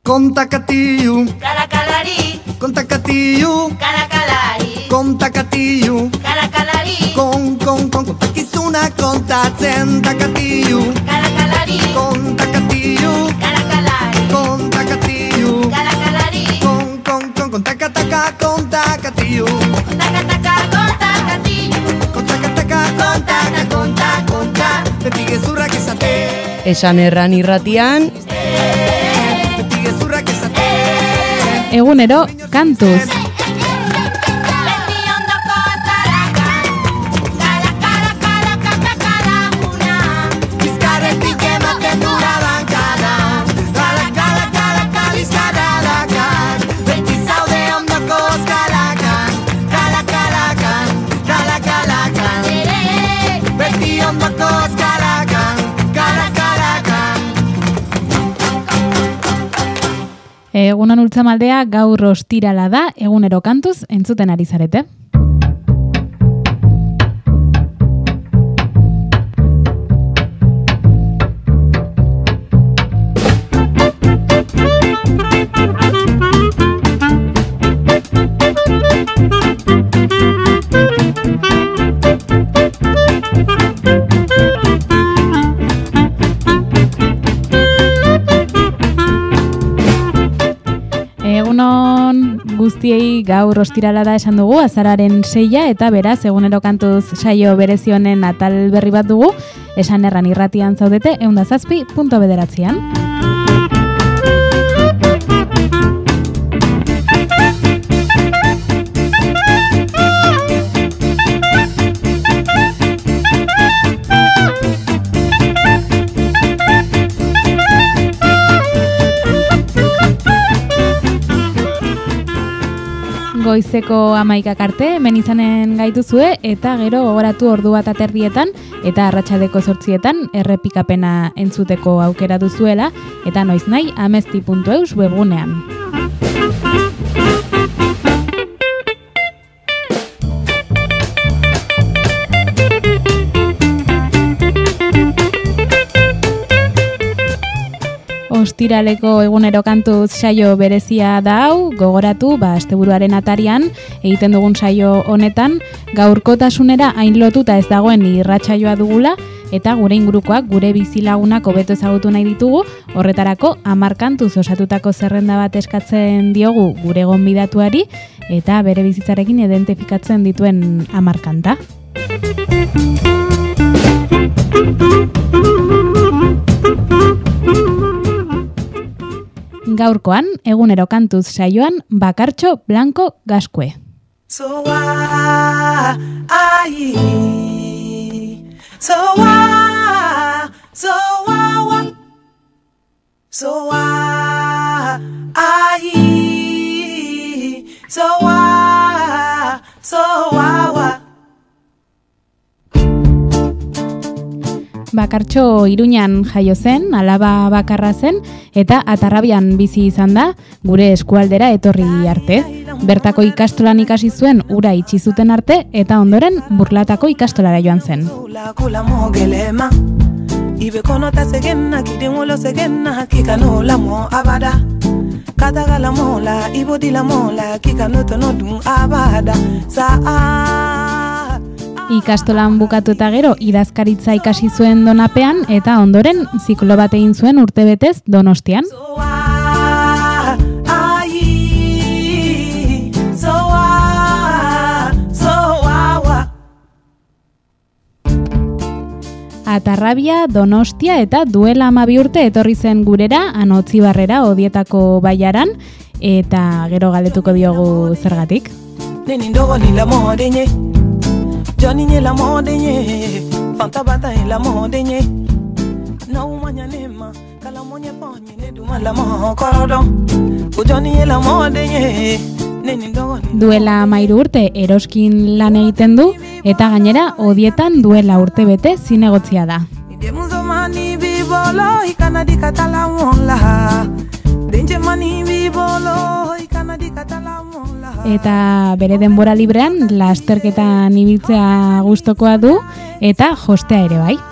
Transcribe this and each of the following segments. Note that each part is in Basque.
Kontakatiyu, karakalari, kontakatiyu, karakalari, kontakatiyu, karakalari, kontakizuna kontatzen takatiyu, karakalari, kontakatiyu, karakalari, kontakatiyu, karakalari, kontakataka kontakatiyu, kontakataka kontakatiyu, kontakataka konta, beti gezurrak izate. Esan erran irratian, egunero kantuz. Egunon Ultzamaldea, gaur ostirala da, egunero kantuz entzuten ari zarete. Egunon guztiei, gaur ostirala da esan dugu, azararen 6 eta beraz egunero kantuz saio berezionen atal berri bat dugu, esan erran irratian zaudete 107.9. Goizeko 11 arte, hemen izanen gaituzue, eta gero gogoratu 1:00 eta arratsaldeko 8:00 errepikapena entzuteko aukera duzuela, eta noiz nahi amesti.eus webgunean. Ostiraleko egunero kantuz saio berezia da hau, gogoratu, asteburuaren atarian egiten dugun saio honetan, gaurkotasunera hain lotuta ez dagoen irratsaioa dugula, eta gure ingurukoak, gure bizilagunak hobeto ezagutu nahi ditugu, horretarako 10 kantuz osatutako zerrenda bat eskatzen diogu gure gonbidatuari, eta bere bizitzarekin identifikatzen dituen 10 kanta. Gaurkoan, egunero kantuz saioan, Bakartxo Blanco Gascue. Bakartxo Iruñan jaio zen, alaba bakarra zen, eta Atarrabian bizi izan da, gure eskualdera etorri arte. Bertako ikastolan ikasi zuen ura itxi zuten arte, eta ondoren Burlatako ikastolara joan zen. Ikastolan bukatu eta gero idazkaritza ikasi zuen Donapean, eta ondoren ziklo bat egin zuen urtebetez Donostian. Atarrabia, Donostia eta duela 12 urte etorri zen gurera, Anotzibarrera Odietako baiaran, eta gero galdetuko diogu zergatik. Johnny ni la modenye, fantabata en la modenye. Na umanya nema, kala monya ponye ne duma la mo korodo. Johnny la modenye. Duela 13 urte eroskin lan egiten du, eta gainera Odietan duela urte bete zinegotzia da. Eta bere denbora librean lasterketan ibiltzea gustokoa du, eta jostea ere bai.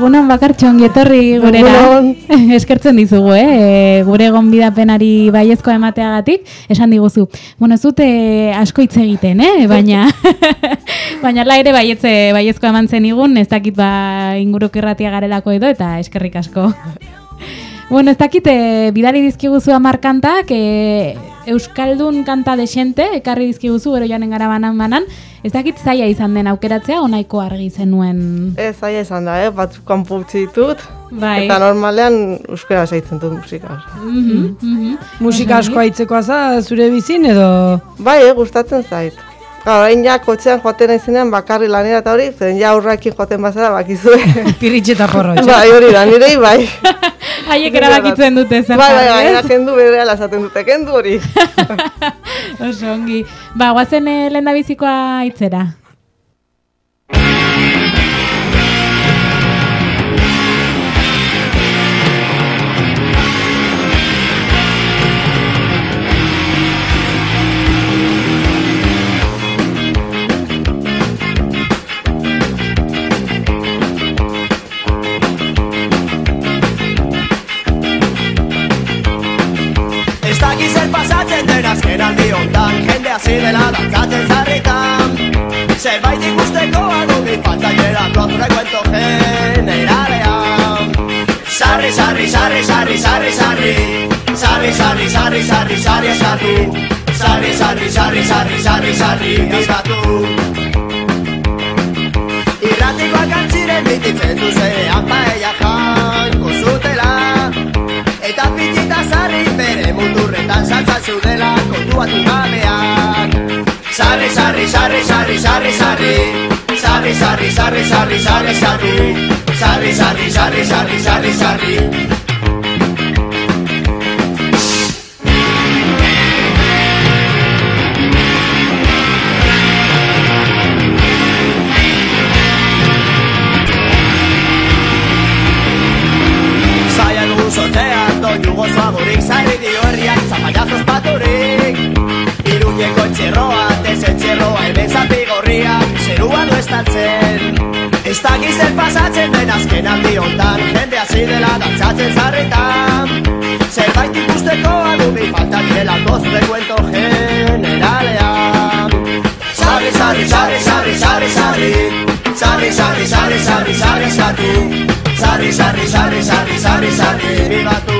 Egunon bakartxo ongi etorri gurera. Eskertzen dizugu, gure gonbidapenari baiezkoa emateagatik, esan diguzu. Bueno, ez dute asko hitz egiten, baina baina la ere baiezkoa eman zenigun, ez dakit inguruk irratia garelako edo eta eskerrik asko. Bueno, ez dakit, bidali dizkiguzu 10 kantak, Euskaldun kanta desente, ekarri dizkiguzu, gero joanen gara banan, ez dakit zaila izan den aukeratzea, onaiko argi zenuen? Zaila izan da, batzuk kanpo utzi ditut, bai. Eta normalean euskara zaitzen dut musika. Musika asko aitzeko za zure bizin edo? Bai, gustatzen zait. Orain ja kotxean joaten naizenean bakarri lanera eta hori, zen ja aurrakin joaten bazara bakizue. Pirritxe eta porro, Bai, hori da, nirei bai. Haiek erabakitzen dute zer Bai, kendu bereala esaten dute, kendu hori. Oso ongi. Guazen lehendabizikoa itzera. Azken aldi hontan, jende hasi dela dantzatzen zarritan. Zerbait ikusteko adugi faltaierako frekuento generalean. Sarri, sarri, sarri, sarri, sarri, sarri. Sarri, sarri, sarri, sarri, sarri, sarri. Sarri, sarri, sarri, sarri, sarri, sarri, bizkatu. Irratikoak antziren bititzen zuzean paella jango zutela. Eta pitita sarri bere muturretan saltzan zudela kontuatu gabeak. Sarri, sarri, sarri, sarri, sarri, sarri. Sarri, sarri, sarri, sarri, sarri, sarri. Sarri, sarri, sarri, sarri, sarri, sarri. Sortean doinu gozoagorik zarri dio herriak zapallazos paturik. Iruñeko txerroa, tezen txerroa, hemen zapigorria, zerua du estaltzen. Ez dakizen pasatzen den azken aldi hontan, jende hasi dela dantzatzen zarritan. Zerbait ikusteko adugi falta direlako frekuento generalean. Sarri, sarri, sarri, sarri, sarri, sarri. Sarri, sarri, sarri, sarri, sarri, sarri. Sarri, sarri, sarri, sarri, sarri, sarri, bibatu.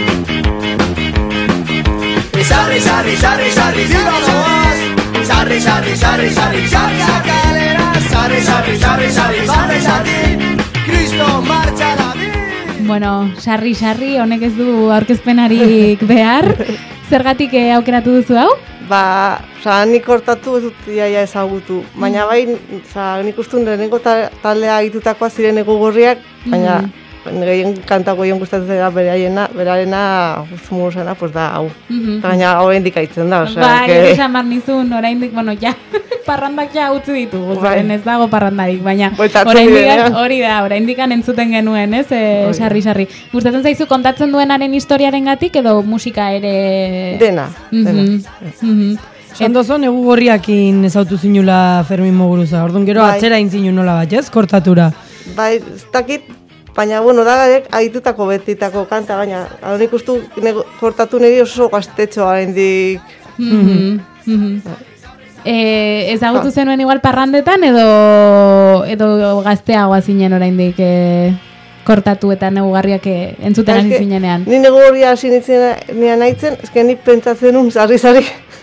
Sarri, sarri, sarri, sarri, bibagoaz. Sarri, sarri, sarri, sarri, sarri, akalera. Sarri, sarri, sarri, sarri, sarri, sarri. Kristo martxa da bi. Bueno, sarri, sarri, honek ez du aurkezpenarik behar. Zergatik aukeratu duzu hau? Nik hortatu ez dut iaia ezagutu, baina bai, nik ustun lehenengo taldea egitutakoa ziren egugorriak, baina gehien kantako gehien gustatzen zera berarena guztumu zena, pues da, hau. Baina oraindik aitzen da, osea. Bai, esan bar nizun, oraindik, bueno, ja, parrandak ja utzi ditugu, zaren ez dago parrandarik, baina oraindik entzuten genuen, ez, sarri, sarri. Gustatzen zaizu kontatzen duenaren historiaren gatik, edo musika ere... Dena. Sandozon egugorriakin ezautu zinula Fermin Muguruza, orduan gero atzera intzinu nola bat, ez, kortatura? Bai, ez dakit, baina, bueno, dagarek aitutako betitako kanta, baina, hau nik ustu kortatu niri oso gaztetxoa hendik. Ezagutu zenuen igual parrandetan edo gazteagoa zinen oraindik kortatu eta negugarriak entzuten hasi zinenean? Ni negugarria hasi nian haitzen, eske ni pentsatzen un sarri-sarri.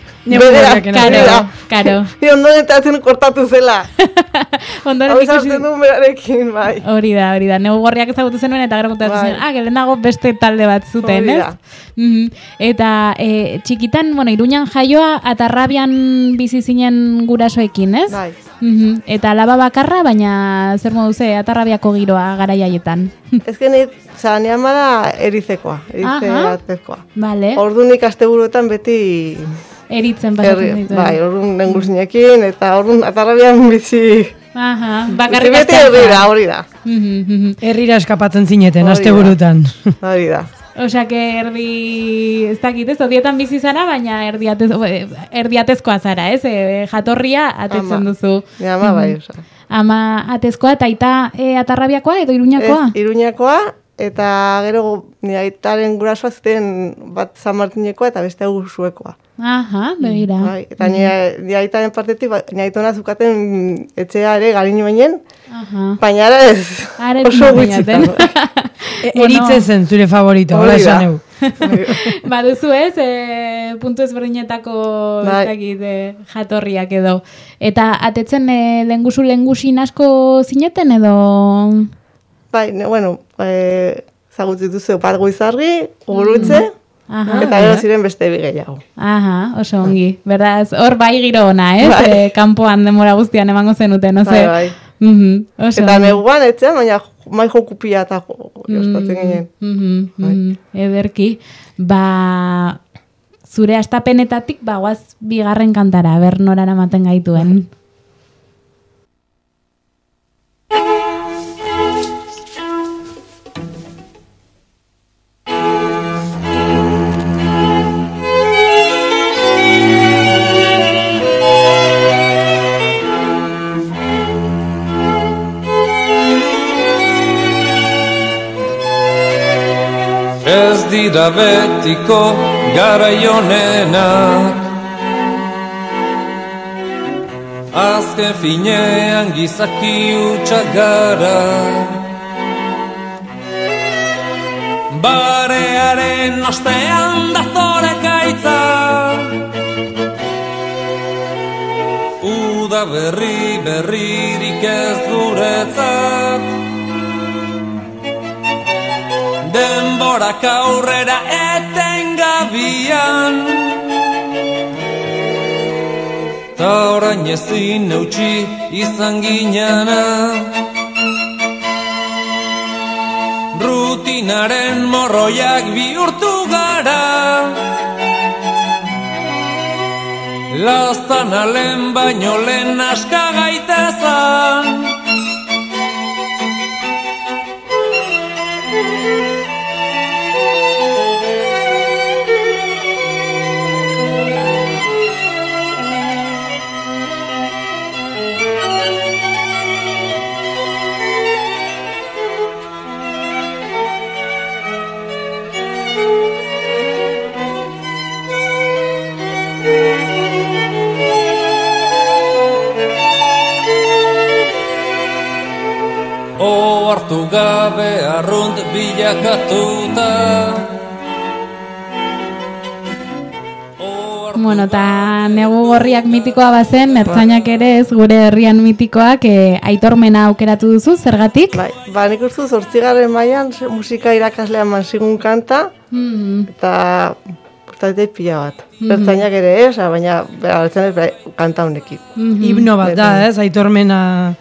Karo. Ni ondoren etatzen kortatu zela. Ondoren ikusi duen berarekin, bai. Hori da. Negugarriak ezagutu zenuen eta gero kontatu zen, gelen dago beste talde bat zuten, ez? Eta txikitan, bueno, Iruñan jaioa Atarrabian bizi zinen gurasoekin, ez? Bai. Eta alaba bakarra, baina zer modu ze Atarrabiako giroa garaiaietan. Ez que ni ama da eritzekoa, eritzekoa. Vale. Orduan ikasteburuetan beti... Eritzen pasatzen dituen. Bai, orduan nenguzinekin, eta orduan Atarrabian bizi... Bakarrik beti herrira, hori da. Herrira eskapatzen zineten, asteburutan. Hori da. Osea, que ez dakit, ez, odietan bizi zara, baina erdiatezkoa zara, ez? Jatorria atetzen duzu. Ni ama bai, osa. Ama atezkoa eta aita Atarrabiakoa edo Iruñakoa? Ez, Iruñakoa, eta gero ni aitaren gurasoa zuten bat San Martinekoa eta beste Usuekoa. Aha, begira. Bai, eta ni aitaren partetik, ni aitona zukaten etxea ere Gariño bainen, baina ara ez oso gutxitan. Eritze zen zure favorito, hola esan egu. Baduzu ez, puntu ezberdinetako jatorriak edo. Eta atetzen lengusin asko zineten edo? Bai, bueno, zagutu dituzu Pat Guizarri, Gurutze, eta gero ziren beste bi gehiago. Aha, oso ongi. Beraz, hor bai giro ona, ez? Bai. Kanpoan denbora guztian emango zenuten, oze? Bai. Eta neguan etxean, baina mai jokupia eta jostatzen ginen. Ederki. Ba, zure astapenetatik, guaz bigarren kantara, ber nora eramaten gaituen. Ez dira betiko garaionenak, azken finean gizaki hutsak gara. Barearen ostean dazore kaitza, uda berririk ez guretzat. Denborak aurrera etengabian, ta orain ezin eutsi izan ginana. Rutinaren morroiak bihurtu gara, laztana lehen baino lehen aska gaitezan. Hartu gabe arrunt bilakatuta. Bueno, eta negu gorriak mitikoa bazen, ertzainak ere ez gure herrian mitikoak aitormena aukeratu duzu, zergatik? Bai, nik uste 8. mailan musika irakaslean mansigun kanta, eta portatzei pila bat. Ertzainak ere ez, baina ertzainak kanta honekin. Himno bat da, ez, aitormena.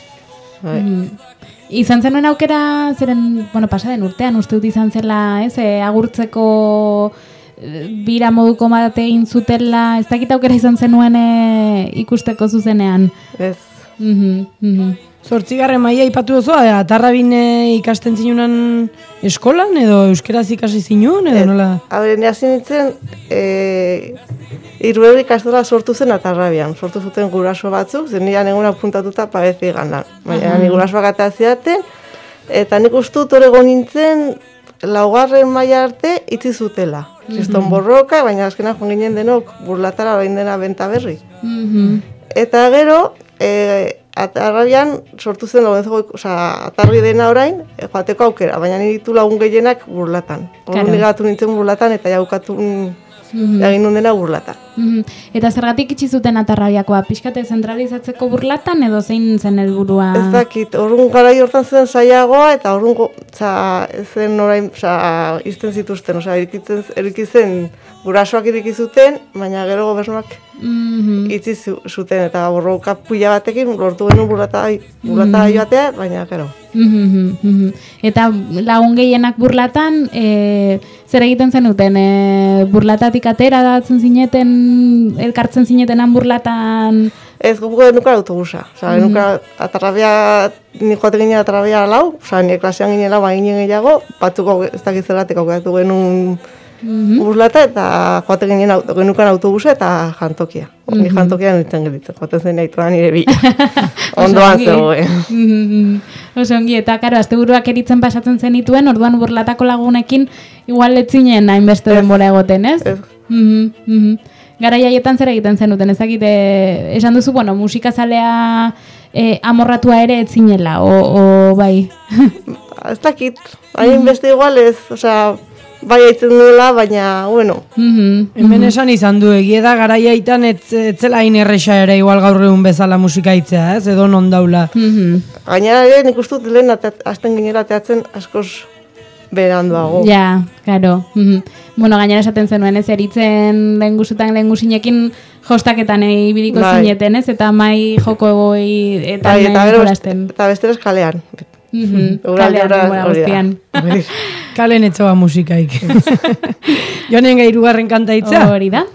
Izan zenuen aukera, zeren, pasaden urtean, uste dut izan zela, ez, agurtzeko bira moduko bat egin zutela, ez dakit aukera izan zenuen ikusteko zuzenean. Ez. 8. maila ipatu duzu, Atarrabin ikasten zinunan eskolan, edo euskeraz ikasi zinun, edo nola? Ni hasi nintzen, Hirurehun ikastola sortu zen Atarrabian, sortu zuten guraso batzuk, zen nian egun apuntatuta pabezi gandan. Baina ni gurasoak atea zidaten, eta nik uste dut egon nintzen 4. maila arte itzi zutela. Kriston borroka, baina azkenak joan ginen denok burlatara orain dena benta berri. Eta gero, Atarrabian sortu zen atarri dena orain, joateko aukera, baina nitu lagun gehienak burlatan. Orduan ligatu nintzen burlatan eta jaukatu egin dena burlatan. Eta zergatik itxi zuten Atarrabiakoa? Pixkate zentralizatzeko burlatan edo zein zen helburua? Ez dakit, orduan garai hortan zen zailagoa eta orduan zen orain izten zituzten, erikitzen gurasoak iriki zuten, baina gero gobernuak itzi zuten eta borroka puila batekin lortu genuen burlata joatea, baina gero. Eta lagun gehienak burlatan, zer egiten zenuten? Burlatatik atera datzen zineten, elkartzen zinetenan burlatan Ez, guk genukan autobusa. Osa, genukan atarrabia, ni joate ginen atarrabia lau, osa, ni klasean ginen lau, ginen gehiago, batzuko ez dakit zergatik aukatu genuen buslata, eta joate ginen genukan autobusa eta jantokia. Ni jantokia nintzen gelitzen, joaten zen aitoan nire bi. Ondoan zegoen. Oso ongi, eta karo, asteburuak eritzen pasatzen zenituen, orduan burlatako lagunekin igual etzinen hainbeste denbora egoten, ez? Ez. Garai haietan zer egiten zenuten, ezakite, esan duzu, bueno, musikazalea amorratua ere etzinela, o bai? Ez dakit, hain beste igual ez, osea, bai haitzen duela, baina, bueno. Hemen esan izan du, egia da garai haitan etzela hain erresa ere igual gaur egun bezala musika hitzea, ez? Edo non daula. Gainera ere nik uste dut lehen hasten ginela teatzen askoz beranduago. Ja, claro. Bueno, gainera esaten zenuen, ez, eritzen lehen guzinekin jostaketan ibiliko zineten, ez? Eta mai joko egoi eta jolasten. Eta besteraz kalean. Kalean, guztian. Kalen etxoa musikaik. Joanen gai hirugarren kanta hitza? Hori da.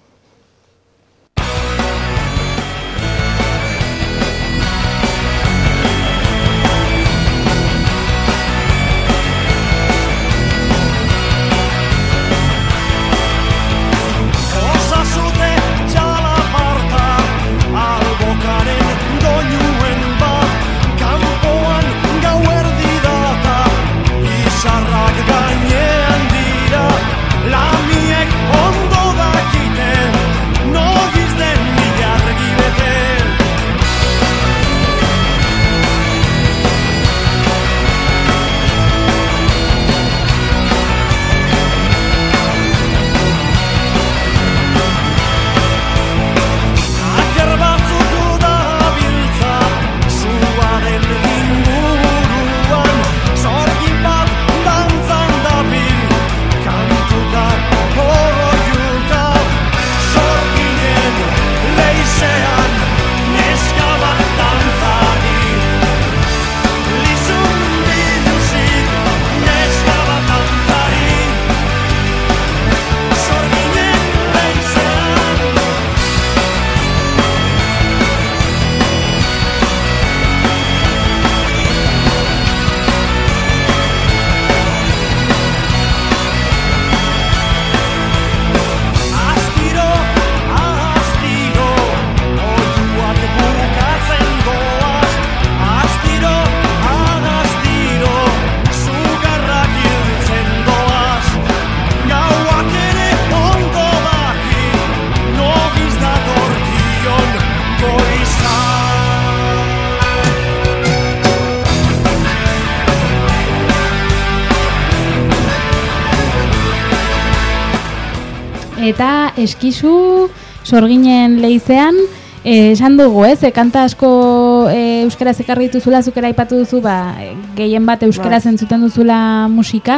Eta eskizu sorginen leizean, esan dugu, ez? Kanta asko euskaraz ekarri dituzula, zukera aipatu duzu, gehien bat euskaraz entzuten duzula musika.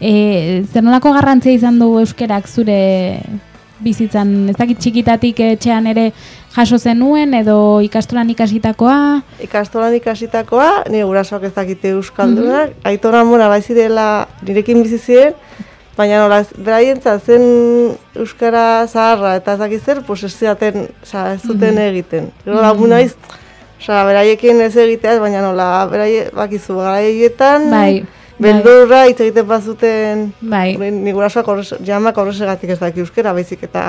Zer nolako garrantzia izan du euskarak zure bizitzan? Ez dakit txikitatik etxean ere jaso zenuen, edo ikastolan ikasitakoa? Ikastolan ikasitakoa, nire gurasoak ez dakite euskaldunak, Aiton Amona baizirela nirekin bizi ziren, baina nola, beraientzat zen euskara zaharra eta ez dakit zer, pues ez ziaten, ez zuten egiten. Gero lagun naiz, beraiekin ez egitea, baina nola, bakizu garaietan, beldurra hitz egiten bazuten, ni gurasoak jamak horresegatik ez daki euskara, baizik eta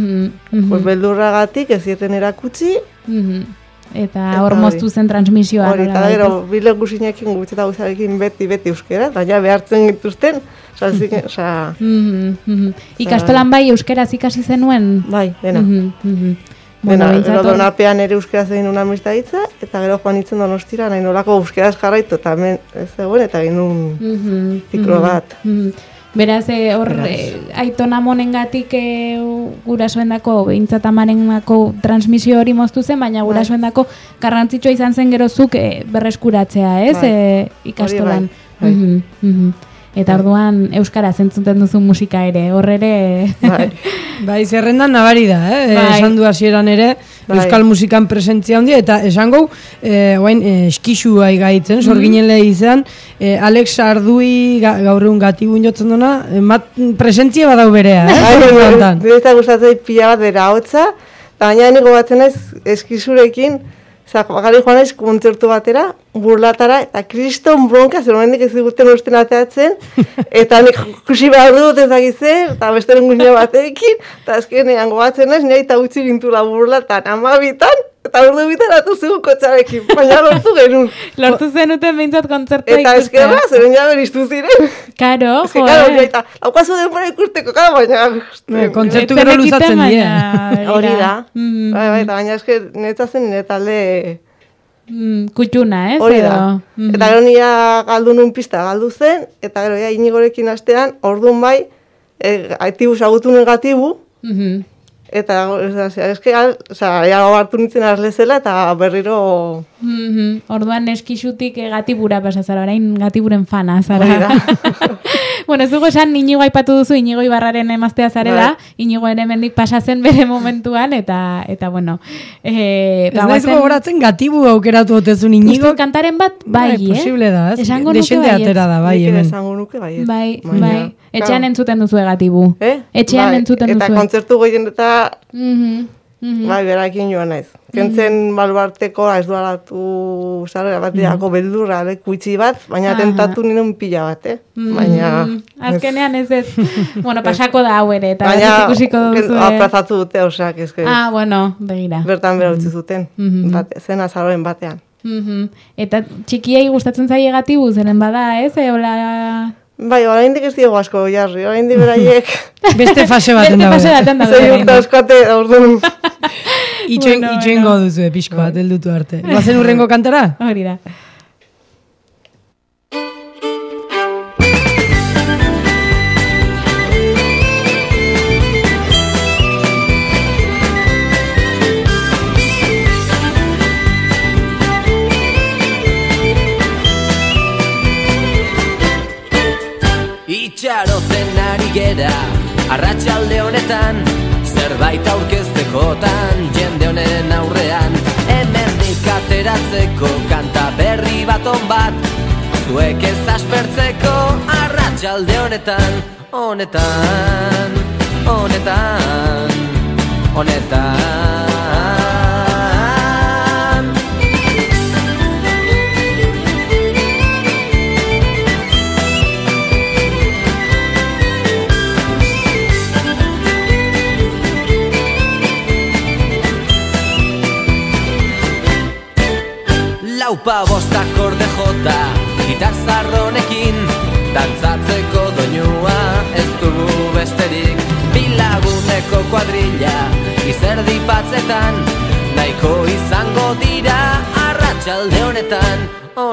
beldurragatik ez zieten erakutsi, eta hor moztu zen transmisioa. Hori, eta gero, bilen guzinekin gutxeta guzarekin beti euskara, baina behartzen gituzten, ikastolan bai euskaraz ikasi zenuen? Bai, dena. Gero Donapean ere euskaraz egin una amistaditza, eta gero joan nintzen Donostira, nahi nolako euskaraz jarraitu, eta hemen ez zegoen, eta egin un ziklo bat. Beraz, hor, Aiton Amonengatik gurasoendako, behintzat amarenako transmisio hori moztu zen, baina gurasoendako garrantzitsua izan zen gerozuk berreskuratzea, ez? Ikastolan. Eta orduan euskaraz entzuten duzu musika ere, hor ere... Bai, zerrendan nabari da, esan du hasieran ere, euskal musikan presentzia handia, eta esango, guain, eskixu gaitzen, sorginen lehi izan, Alex Ardui gaur egun gatibun jotzen duna, presentzia badau berea, Nire eta gustatzen pila bat bera hotza, baina niko batzen naiz eskizurekin, bakarrik joan naiz kontzertu batera, burlatara, eta kriston bronka, zer momentik ez diguten usten ateatzen, eta nik kusi behar dut ezagitzen, eta besteren guztia batekin, eta azkenean gobatzen naiz, nire eta utzi gintula burlatan, 12 eta ordu bitan atu zigun kotxarekin, baina lortu genuen. Lortu zenuten behintzat kontzertua Eta eskerra, zeren jaber iztu ziren. Karo, jo. Eta laukazu denbora ikusteko, baina... Kontzertu gero luzatzen die. Hori da. Bai, eta baina esker netzen nire talde... Kutxuna, ez? Hori da. Eta gero nire galdu nun pista galdu zen, eta gero Inigorekin astean, orduan bai, aktibuz agutu negatibu, eta eske hartu nintzen arlezela eta berriro... Orduan eskixutik gatibura pasazara, orain gatiburen fana zara. Bueno, ez dugu esan Inigo aipatu duzu, Inigo Ibarraren emaztea zarela, Inigo ere hemendik pasatzen bere momentuan, eta bueno... Ez naiz gogoratzen gatibu aukeratu otezun Inigo. Uste kantaren bat, bai, posible da, ez? Esango nuke Desente atera da, bai, hemen. Esango nuke, bai, bai. Etxean entzuten duzu gatibu. Etxean entzuten duzu. Eta kontzertu goien eta... Bai, berakin joan naiz. Kentzen baluarteko ez dualatu sarrera bateako beldurra kuitzi bat, baina tentatu ninen pila bat, Baina... Azkenean ez. Bueno, pasako da hau ere, eta ikusiko duzu. Baina aplazatu dute, osak, ez que... Bueno, begira. Bertan bera utzi zuten, zen azaroren batean. Eta txikiei gustatzen zaie gatibu, zeren bada, ez? Bai, oraindik ez diego asko jarri, oraindik beraiek... Beste fase baten daude. Zei urte euskate, orduan... Itxoingo duzu pixko bat, heldutu arte. Bazen urrengo kantara? Hori da. Itxaroten ari gera, arratsalde honetan, zerbait aurkeztekotan, jende honen aurrean, hemendik ateratzeko kanta berri baton bat, zuek ez aspertzeko arratsalde honetan, honetan. Laupa bost akorde jota, gitar zarronekin, dantzatzeko doinua ez dugu besterik. Bilaguneko kuadrilla, izerdi batzetan, nahiko izango dira arratsalde honetan.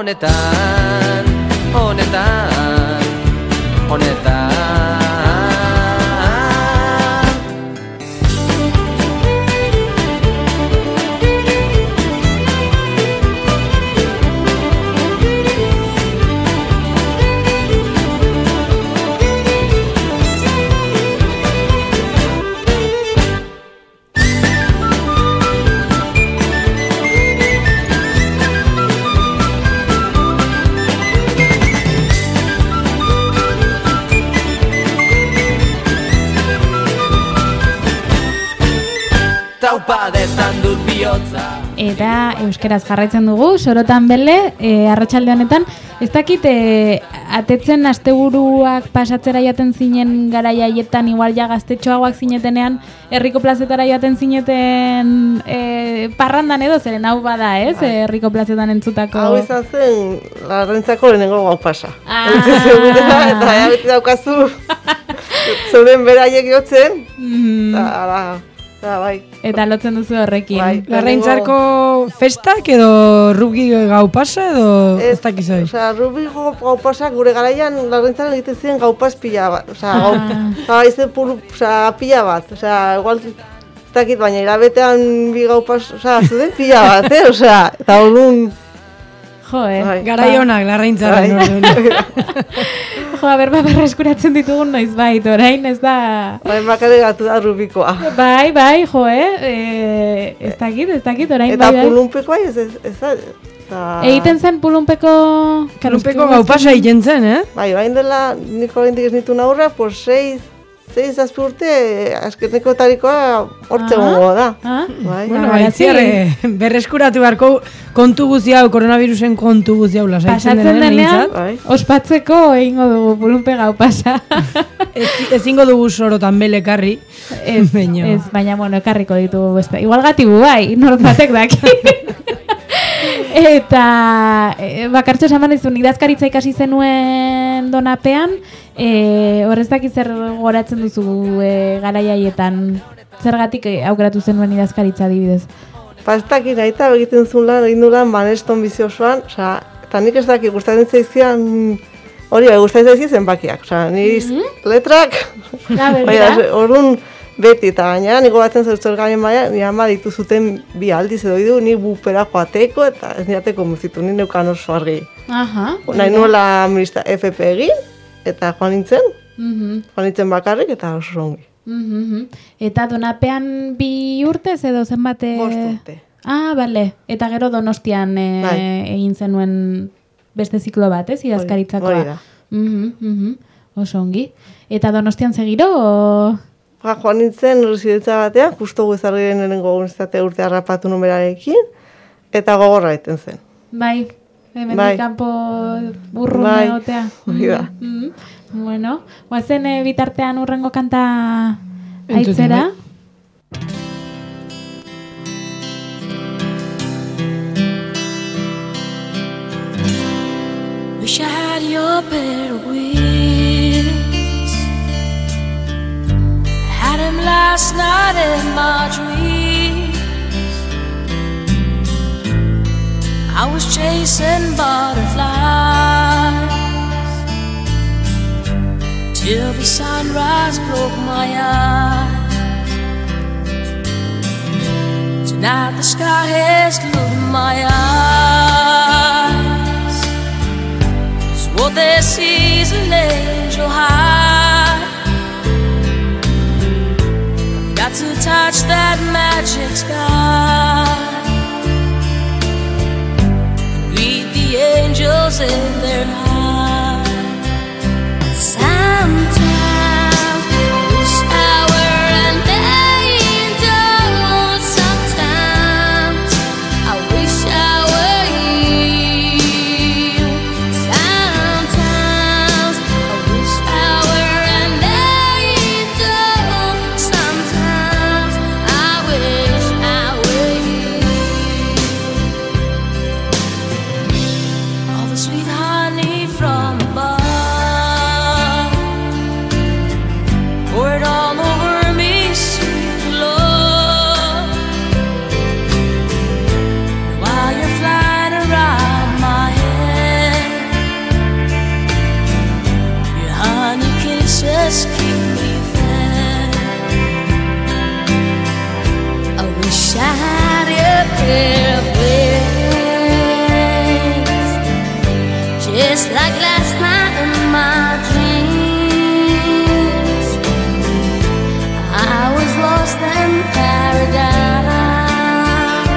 Taupadetan dut bihotza. Eta euskeraz jarraitzen dugu, sorotan bele, arratsalde honetan. Ez dakit, atetzen asteburuak pasatzera jaten zinen garaia haietan, igual ja gaztetxoagoak zinetenean, herriko plazetara jaten zineten parrandan edo, zeren hau bada, ez? Herriko plazetan entzutako... Hau izan zen, Larraintzako lehenengo gau pasa. Eta beti daukazu, zeuden beraiek jotzen, bai. Eta lotzen duzu horrekin. Bai, Larraintzarko festak edo rugby gau pasa edo ez dakizoi? Osea, rugby gau pasa gure garaian Larraintzaren egiten ziren gau pas pila bat. Osea, pila bat. Osea, igual ez dakit, baina irabetean bi gau pas, osea, zuden pila bat, osea, eta orduan... Garai honak Larraintzaren. Jo, berra eskuratzen ditugun noizbait, orain ez da... Bai, bakarrik gatu da rubikoa. Bai, ez dakit, orain eta bai. Eta pulunpekoa ez da... Egiten zen pulunpeko... Pulunpeko gau pasa egiten zen, Bai, orain dela, nik oraindik ez nitu naurra, por 6 6-7 urte, azkeneko tarikoa hortze gongo da. Bai. Bueno, baitziar, berreskuratu beharko kontu guzti hau, koronavirusen kontu guzti hau lasaitzen denean, ospatzeko egingo dugu bulunpe gau pasa. Ezingo dugu sorotan belekarri. Ez, baina, bueno, ekarriko ditugu beste. Igual gatibu bai, norbatek daki. Eta bakartxo esan izun, idazkaritza ikasi zenuen donapean, horrez dakit zer goratzen duzu garaiaietan, zergatik aukeratu zenuen idazkaritza adibidez? Pastak inaita egiten zuen lan, egin du lan Baneston bizi osoan, eta nik ez dakit gustatzen zaizkian, hori gustatzen zaizkian zenbakiak, niri letrak, orduan, beti, eta gainera, niko batzen zertzor garen maia, nire ama dituzuten bi aldiz edo idu, nire bupera joateko eta ez nirateko muzitu, nire neukan oso argi. Nahi nuela ministra FP egin, eta joan nintzen bakarrik eta oso ongi. Eta donapean 2 urtez edo zenbate? 5 urte. Bale. Eta gero Donostian egin zenuen beste ziklo bat, ez, idazkaritzakoa? Hori da. Oso ongi. Eta Donostian segiro, Joan nintzen residentza batean, justo Guezarriren lehenengo unitate urte harrapatu numerarekin, eta gogorra egiten zen. Bai, hemendik kanpo urrun egotea. Hori da. Bueno, guazen bitartean urrengo kanta aitzera. Wish I had your pair of wings. Had him last night in my dreams. I was chasing butterflies till the sunrise broke my eyes. Tonight the sky has glued my eyes. 'Cause what they see is an angel high. Got to touch that magic sky and read the angels in their eyes. Sometimes I wish I were an angel. Sometimes I wish I were you. Sometimes I wish I were an angel. Sometimes I wish I were you. All the sweet honey from above, pour it all over me, sweet love. While you're flying around my head, your honey kisses keep me fed. I wish I had a pair of wings, just like last night in my dreams. I was lost in paradise.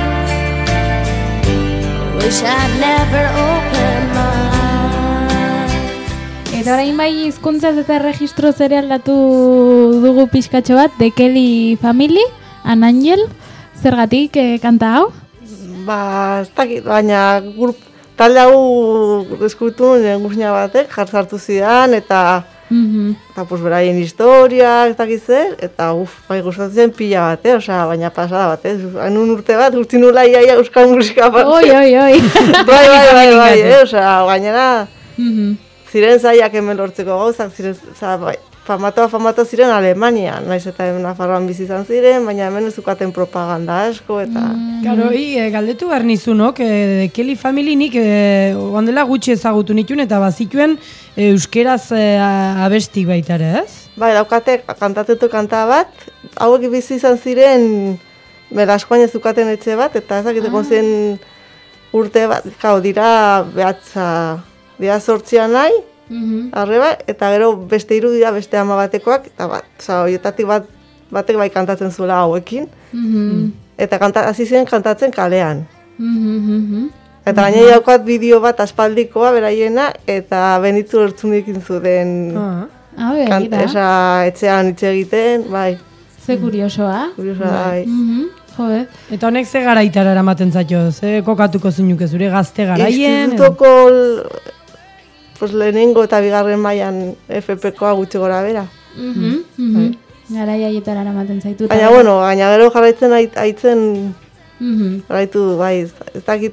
I wish I'd never opened my eyes. Eta orain bai hizkuntzaz eta erregistroz ere aldatu dugu pixkatxo bat, The Kelly Family, An Angel, zergatik kanta hau? Ez dakit, baina talde hau deskubritu nuen guzina batek, jartzartu zidan, eta pues beraien historiak, ez dakit zer, eta bai gustatzen zen pila bat, baina pasada bat, hanun urte bat, guzti nula iaia euskal musika bat. Oi. Bai, gainera, ziren zaiak hemen lortzeko gauzak, ziren, famatoa ziren Alemanian, naiz eta hemen Nafarroan bizi izan ziren, baina hemen ez zukaten propaganda asko, eta... Claro, galdetu behar nizunok, Kelly Family nik ondela gutxi ezagutu nituen, eta bazituen euskeraz abestik baita ere, ez? Bai, daukate kantatetu kanta bat, hauek bizi izan ziren Belaskoan ez zukaten etxe bat, eta ezakiteko zen urte bat, dira behatza, dira 8 nahi, arreba, eta gero beste 3 dira beste 10 batekoak, eta horietatik batek bai kantatzen zuela hauekin, eta hasi ziren kantatzen kalean. Eta gainera daukat bideo bat aspaldikoa beraiena, eta Benitu Lertzunekin zuten etxean hitz egiten, bai. Ze kuriosoa. Kuriosoa, bai. Joder. Eta honek ze garaitara eramaten zaio, ze kokatuko zinuke zure gazte garaien? Institutoko lehenengo eta bigarren mailan FP-koa gutxi gora bera. Garai haietara eramaten zaitu. Baina, gaina gero jarraitzen aitzen, jarraitu, bai, ez dakit,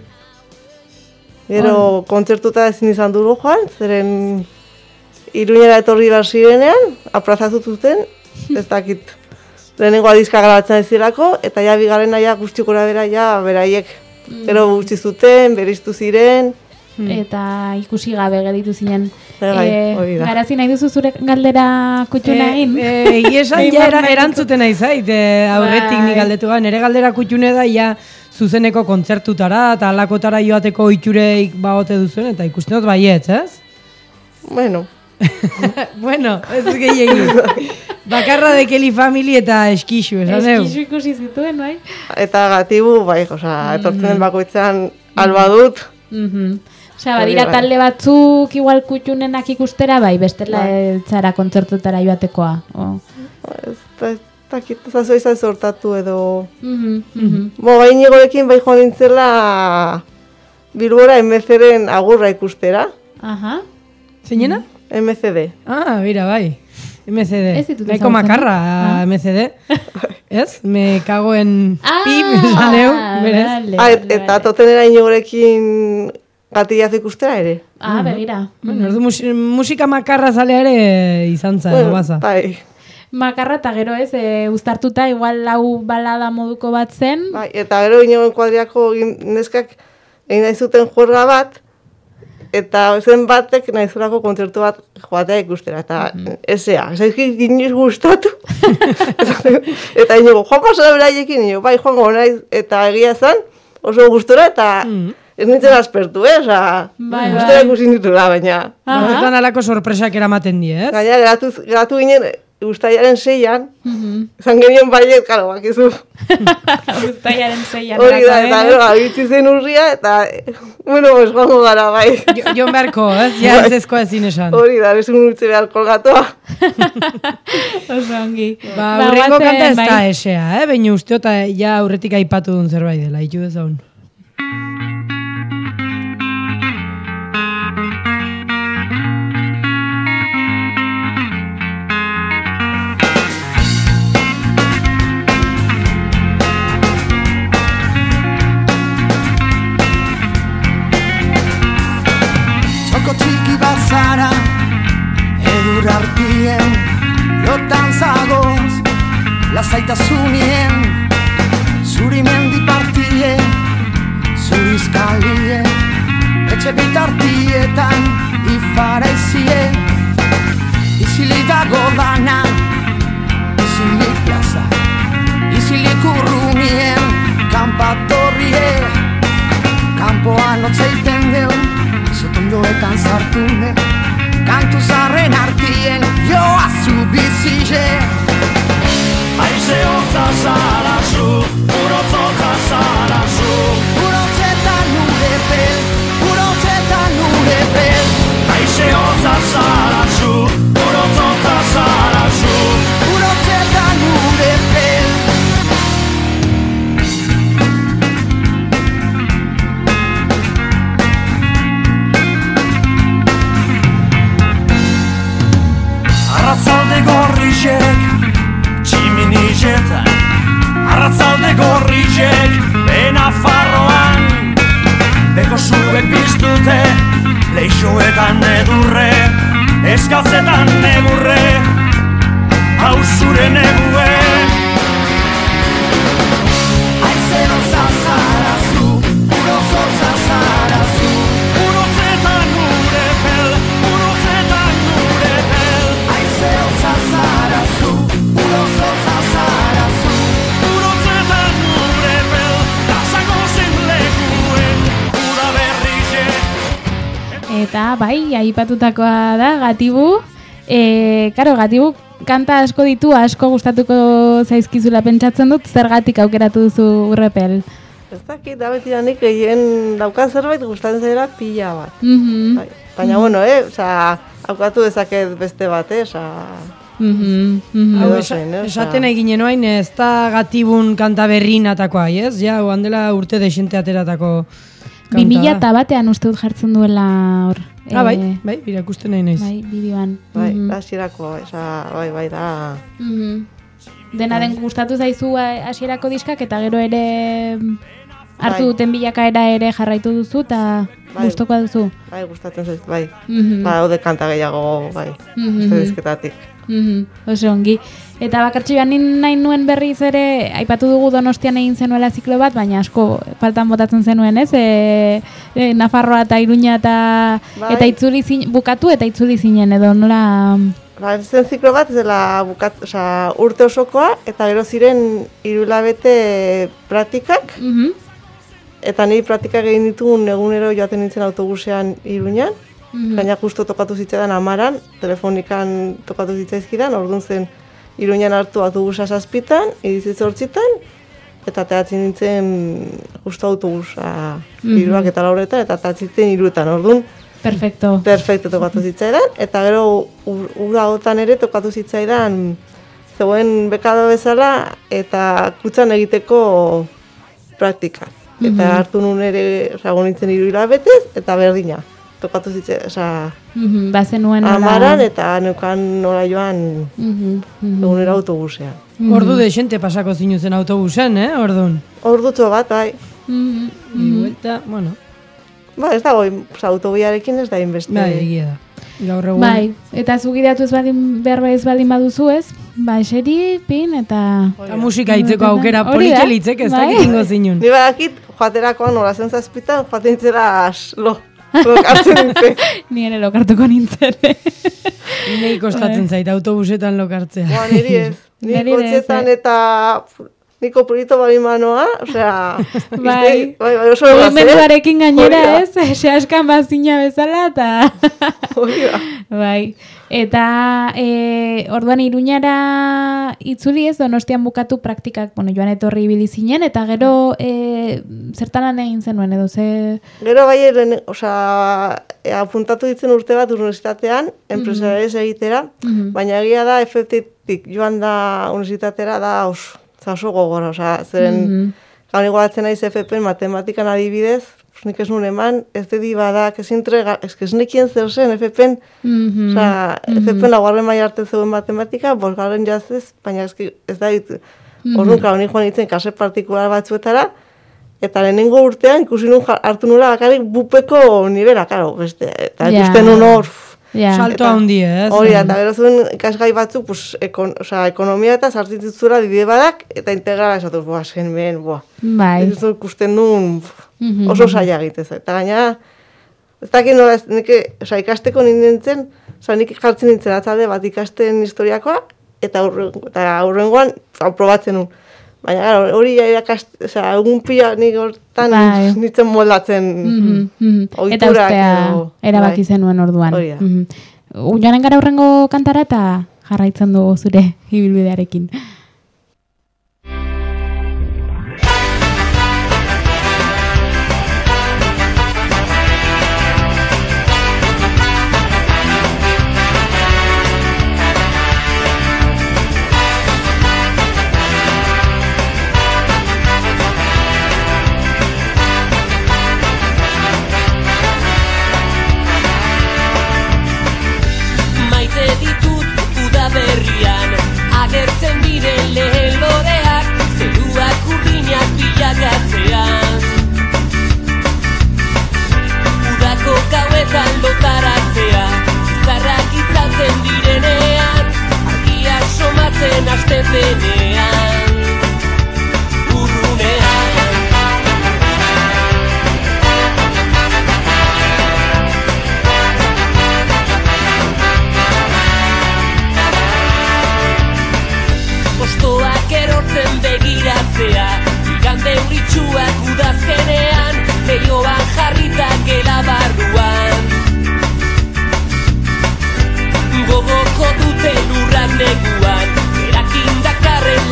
gero kontzertuta ezin izan dugu joan, zeren Iruñera etorri behar zirenean, aprazatu zuten, ez dakit, lehenengo diska grabatzen ez zirako, eta ja bigarrena ja guztikora bera, ja beraiek gero gutxi zuten, beriztu ziren. Eta ikusi gabe gelditu zinen. Garazi nahi duzu zure galdera Kutxuna egin? Iesan ja erantzuten nahi zait, aurretik ni galdetu gain, nire galdera Kutxune da, ja zuzeneko kontzertutara eta alakotara joateko oitureik baote duzuen, eta ikusten dut baietz, ez? Bueno, ez gehiagin. Bakarra de Kelly Family eta Eskixu, esan deu? Eskixu ikusi zituen, bai? Eta Gatibu, bai, etortzen den bakoitzean alba dut. Badira talde batzuk igual Kutxunenak ikustera, bai, bestela zara kontzertutara joatekoa. Ez dakit, zazoa izan sortatu edo... Bai, Inigorekin bai joan nintzela Bilbora MCD-en agurra ikustera. Zeinena? MCD. Bira, bai. MCD. Naiko makarra MCD. Ez? Me cago en pip, esaneu, berez. Eta totenera Inigorekin gatilaz ikustera ere. Begira. Ordu musika makarra zalea ere izan za, baza. Bai. Makarra eta gero ez, uztartuta igual lau balada moduko bat zen. Bai, eta gero Inigoen kuadriako neskak egin nahi zuten jorra bat, eta zen batek nahi zurako kontzertu bat joatea ikustera, eta ezea, ez egin inoiz gustatu. Eta Inigo, joan pasara beraiekin, Inigo, bai, joango naiz, eta egia zen, oso gustora, eta ez nintzen aspertu, gustora ikusi nitula, baina. Batzutan alako sorpresak eramaten die, ez? Gaina, geratu ginen, Uztailaren 6an, zan genien baiet, karo, bakizu. Uztailaren 6an. Hori da, eta gero, abitzi zen urria, eta, bueno, joango gara, bai. Jon beharko, ez? Ja, ez ezko ezin esan. Hori da, ez urtze behar kolgatoa. Oso ongi. Urrengo kanta ez da esea, baina uste eta ja aurretik aipatu duen zerbait dela, itu dezaun. Zara, edur artien, lotan zagoz, lasaitasunien, zuri mendipartien, zurizkalien, etxe bitartietan, ifareizien, izilik dago dana, izilik plaza, izilik urrunien, kanpatorrie, kanpoan otzeiten deun, zotondoetan zartune, kantu zarren artien joa zu bizile. Aize hotza zara zu, urotzotza zara zu, urotzetan urepel, urotzetan urepel. Aize hotza zara zu, urotzotza zara zu, urotzetan urepel. Arratzalde gorrizek, tximinizetan, arratzalde gorrizek, benafarroan, beko zuek biztute, leixoetan edurre, eskatzetan negurre, hau zure negue. Aizen hotza zara zu, urozotza zara zu, urotzetan urepel, urotzetan urepel. Aizen hotza zara zu, urozotza zara zu, urotzetan urepel, dazago zen lekuen, ura berrize. Eta bai, aipatutakoa da, Gatibu. Karo, Gatibu kanta asko ditu, asko gustatuko zaizkizula pentsatzen dut, zergatik aukeratu duzu urrepel? Ez dakit, da beti danik egin daukan zerbait gustatzen zaila pila bat. Baina, bueno, aukatu dezaket beste bat, Esaten eginen oain, ez da gatibun kanta berrin atakoa, ez? Ja, handela urte desente ateratako kanta. 2001 uste dut jartzen duela hor. Bai, irakusten nahi naiz. Bai, bideoan. Bai, hasierako, bai, da. Dena den gustatu zaizu hasierako diskak, eta gero ere hartu duten bilakaera ere jarraitu duzu, eta gustokoa duzu? Bai, gustatzen zaiz, bai. Haude kanta gehiago, bai, uste dizketatik. Oso ongi. Eta bakartxo joan nahi nuen berriz ere, aipatu dugu Donostian egin zenuela ziklo bat, baina asko faltan botatzen zenuen, ez? Nafarroa eta Iruña eta itzuli bukatu eta itzuli zinen, edo nola... Zen ziklo bat, zela urte osokoa, eta gero ziren 3 hilabete praktikak, eta niri praktikak egin ditugun egunero joaten nintzen autobusean Iruñan, gaina justo tokatu zitzaidan Amaran, telefonikan tokatu zitzaizkidan, orduan zen Iruñan hartu autobusa 7:00, iritzitz 8:00, eta teatzen nintzen justo autobusa 3 eta 4 eta teatzen 3:00, orduan. Perfecto tokatu zitzaidan, eta gero uragotan ere tokatu zitzaidan zegoen bekado bezala eta kutxan egiteko praktika. Eta hartu nun ere nintzen 3 hilabetez eta berdina. Tokatu zitzaidan, bazenuen Amaran eta neukan nola joan egunera autobusean. Ordu desente pasako zinuzen autobusen, orduan? Ordutxo bat, bai. Buelta, bueno. Ba, ez dago, autobiarekin ez da inbeste. Bai, egia da. Gaur egun. Bai, eta zugidatu ez baldin baduzu ez? Ba, eseri, pin, eta... musika hitzeko aukera polike litzek ez dakitingo zinun. Ni badakit, joaterakoan nola zen 7:00, joaten nintzera lokartzen nintzen. Ni ere lokartuko nintzen. Nei kostatzen zait autobusetan lokartzea. Ba, niri ez. Niri kotxetan eta... Niko purito bali manoa, osea... Bai, oso egaz, mugimenduarekin gainera ez, askan bazina bezala, eta... Bai, eta orduan Iruñara itzuli ez, Donostian bukatu praktikak, joan etorri ibili zinen, eta gero zertan lan egin zenuen edo, ze... Gero bai, apuntatu ditzen urte bat universitatean, enpresariez egitera, baina egia da, efektitik joan da universitatera da oso gogora, zeren gaur igualatzen naiz FP matematikan adibidez, nik ez nuen eman, ez dedi badak, ez nekien zer zen FP-en, FP-en laugarren maila arte zegoen matematika, 5. jazez, baina ez da ditu. Orduan, klar, nik joan nintzen kase partikular batzuetara, eta lehenengo urtean ikusi nun hartu nula bakarrik bupeko nivela, karo, beste, eta ikusten nun hor, salto handi, ez? Hori, eta gero zuen ikasgai batzuk, ekonomia eta sartzitzura dide badak, eta integrala esatuz, zen behen, Bai. Ez ikusten duen oso saia egitez. Eta gaina, ez dakit nola, ikasteko nintzen, nik jartzen nintzen atzalde bat ikasten historiakoa, eta aurrengoan probatzen nun. Baina, hori egun pila nik hortan nintzen moldatzen oiturak. Eta ustea erabaki zenuen orduan. Hori da. Joanen gara aurrengo kantara eta jarraitzen dugu zure ibilbidearekin. Agertzen diren lehen lodeak, zeruak urdinak bilakatzean. Udako gauetan lotaratzea, zarrak itzatzen direnean, argiak somatzen hasten denean, urrunean. Postoak erortzen begiratzea, igande euritsuak udazkenean, leioan jarrita gela barruan. Gogoko dute lurrak neguan, erakin dakarren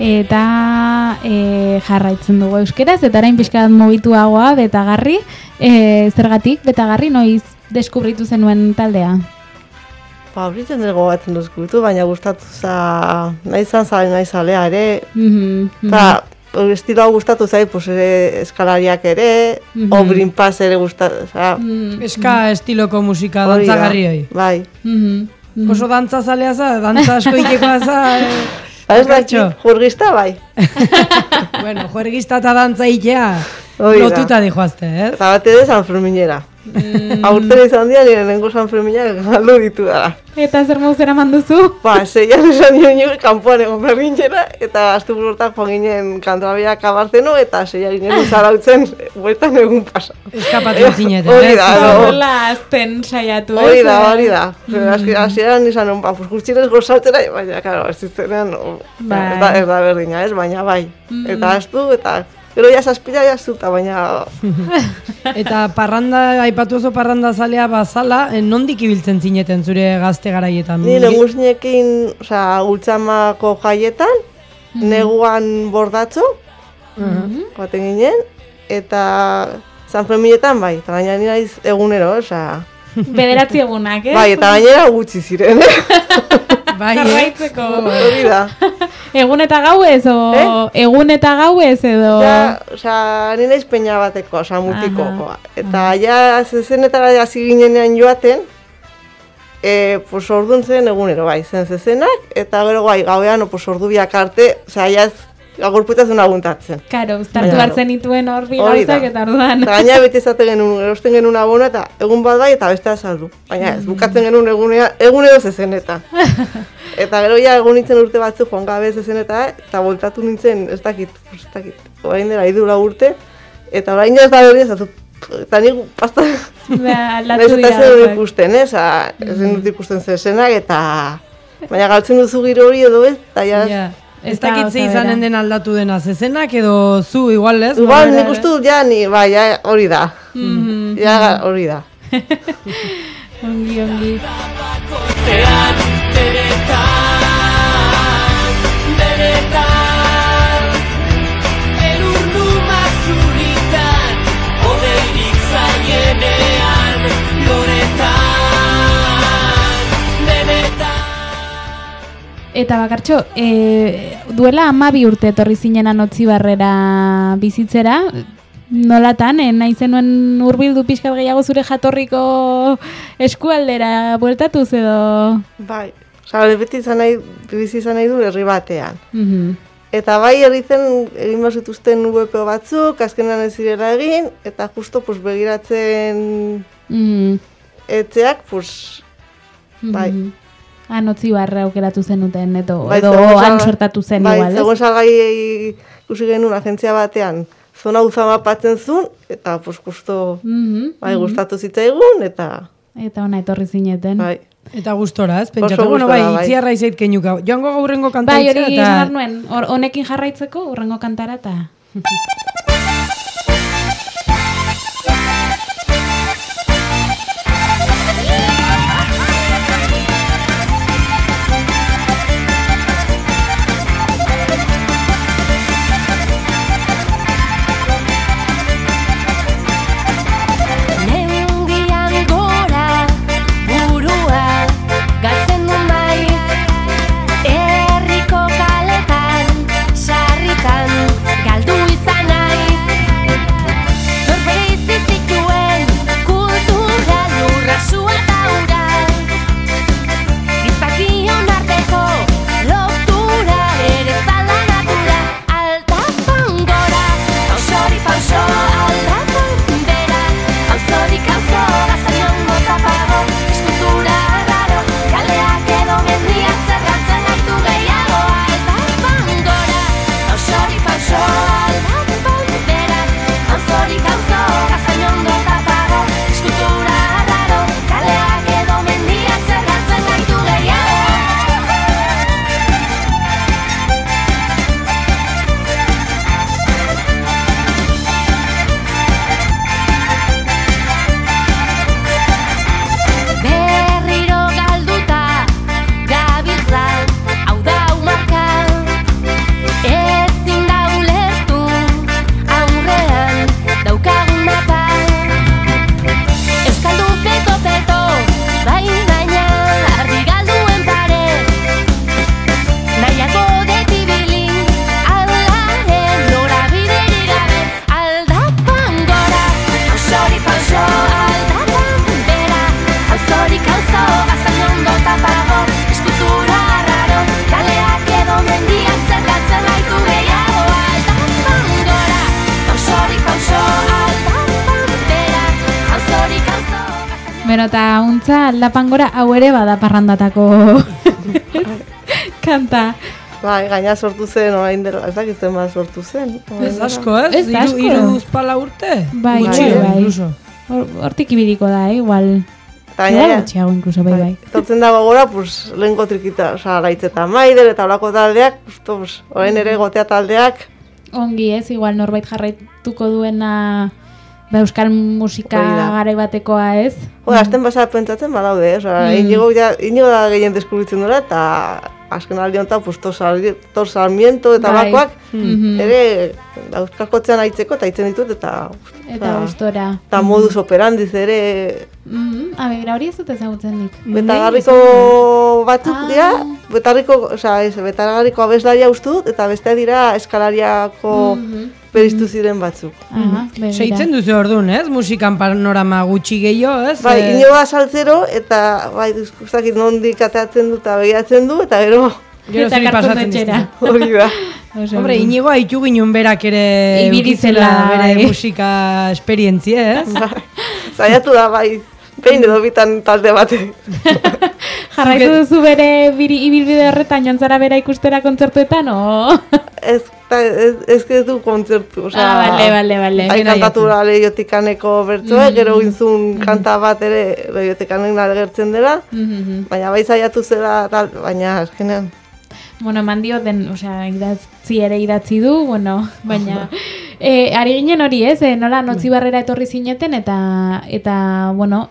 eta jarraitzen dugu euskeraz, eta orain pixka bat mugituagoa, Betagarri. Zergatik, Betagarri, noiz deskubritu zenuen taldea? Ba, horretzen dugu batzen deskubritu, baina gustatu nahi zalea ere. Eta estiloa gustatu zait, pues ere eskalariak ere, Obrin Paz ere gustatu. Eska estiloko musika dantzagarri hoi. Bai. Oso dantza zalea za, dantza asko ikekoa za. Ez da, juergista bai. Bueno, juergista eta dantza ikea lotuta dijoazte, ez? Eta bat ere San Ferminera. Aurten izan dira, nire nengo San Ferminak galdu ditu dara. Eta zer mauzera manduzu? Ba, 6an esan nio kanpoan egon behar gintzera, eta astu bururtak joan ginen kantorabiak abartzeno, eta 6an ginen zarautzen, bueltan egun pasa. Eskapatzen zineten, Hori da, Horrela azten saiatu, ez? Hori da. Hasieran izan hon, gutxinez gozaltzera, baina, karo, ez zizenean, ez da berdina, ez, baina bai. Eta astu, eta gero ja zazpila jaztuta, baina... Eta parranda, aipatu oso parranda zalea bazala, nondik ibiltzen zineten zure gazte garaietan? Ni leguznekin, Ultzamako jaietan, neguan bordatzo, baten ginen, eta San Ferminetan bai, eta baina nire naiz egunero, Bederatzi egunak, ez? Bai, eta gainera gutxi ziren, Bai, jarraitzeko. Hori da. Egun eta gauez, egun eta gauez, edo... Ni naiz peina bateko, mutikokoa. Eta ja, zezenetara hasi ginenean joaten, pues ordun zen egunero, bai, zen zezenak, eta gero bai, gauean, ordu biak arte, agurputatzen aguntatzen. Karo, uztartu hartzen dituen hor bi gauzak eta orduan. Eta gaina beti esaten genuen, erosten genuen abona eta egun bat bai eta bestea saldu. Baina ez, bukatzen genuen egunero zezenetan. Eta gero ja egun nintzen urte batzu joan gabe zezeneta, eta voltatu nintzen, ez dakit. Orain dela 3 urte, eta orain ez da berdin ezatu. Eta nik pasta... Aldatu dira. Ez ikusten, ez dut ikusten zezenak, eta... Baina galtzen duzu giro hori edo ez, eta ja... Ez dakitze izanen den aldatu dena, zezenak edo zu igual ez? Igual nik uste dut ja, bai, hori da. Ja, hori da. Ongi. Eta bakartxo, duela 12 urte etorri zinen Anotzibarrera bizitzera, nolatan, nahi zenuen hurbildu pixkat gehiago zure jatorriko eskualdera bueltatuz edo? Bai, beti bizi izan nahi du herri batean. Eta bai herritzen egin bazituzten VPO batzuk, azkenan ez zirela egin, eta justo begiratzen etxeak, bai. Anotzibarra aukeratu zenuten, edo han sortatu zen igual, ez? Bai, zegoen salgai ikusi genuen agentzia batean, zona uza mapatzen zuen, eta justo gustatu zitzaigun, eta... Eta ona etorri zineten. Bai. Eta gustora, ez? Pentsatu, bai, itziarra izait kenyuka. Joango gaurrengo kanta itzera, eta... Bai, hori izan nuen, honekin jarraitzeko, urrengo kantara, eta... Galdu izana Beno, eta untza aldapan gora hau ere bada parrandatako kanta. Bai, gaina sortu zen, orain dela, ez dakit zenbat sortu zen. Ez asko, ez? Ez asko. Hiru pala urte? Bai, incluso. Hortik ibiliko da, igual. Eta gaina, gutxiago incluso, bai. Tortzen dago gora, pues, lehenko trikita, oza, Laitzeta Maider eta olako taldeak, pues, orain ere gotea taldeak. Ongi ez, igual norbait jarraituko duena euskal musika garai batekoa ez. Azten basa pentsatzen badaude, oza, inigo da gehien deskubritzen dura, eta azken aldi honetan, pues, Tor Sarmiento eta bakoak, ere, euskalkotzean aitzeko, eta aitzen ditut, eta gustora. Eta modus operandiz ere... Begira, hori ez dut ezagutzen nik. Betagarriko batzuk dira, betagarriko abeslaria uste dut, eta bestea dira eskalariako beriztu ziren batzuk. Seitzen duzu orduan, ez? Musikan panorama gutxi gehiago, ez? Bai, inigo da saltzero, eta bai, ustakit nondik ateatzen du eta begiratzen du, eta gero zuri pasatzen dizte. Hori da. Hombre, Inigo haitu ginen berak ere ibiritzela bere musika esperientzia, ez? Zaiatu da, bai, behin edo bitan talde bate. Jarraitu duzu bere ibilbide horretan joan zara bera ikustera kontzertuetan, o? Ez du kontzertu, oza... Bale. Hain kantatu da Leiotikaneko bertsoa, gero gintzun kanta bat ere Leiotikanen agertzen dela, baina bai zaiatu zela, baina azkenean. Bueno, eman dio den, osea, idatzi ere idatzi du, bueno, baina... ari ginen hori ez, nola Notzibarrera etorri zineten, eta bueno,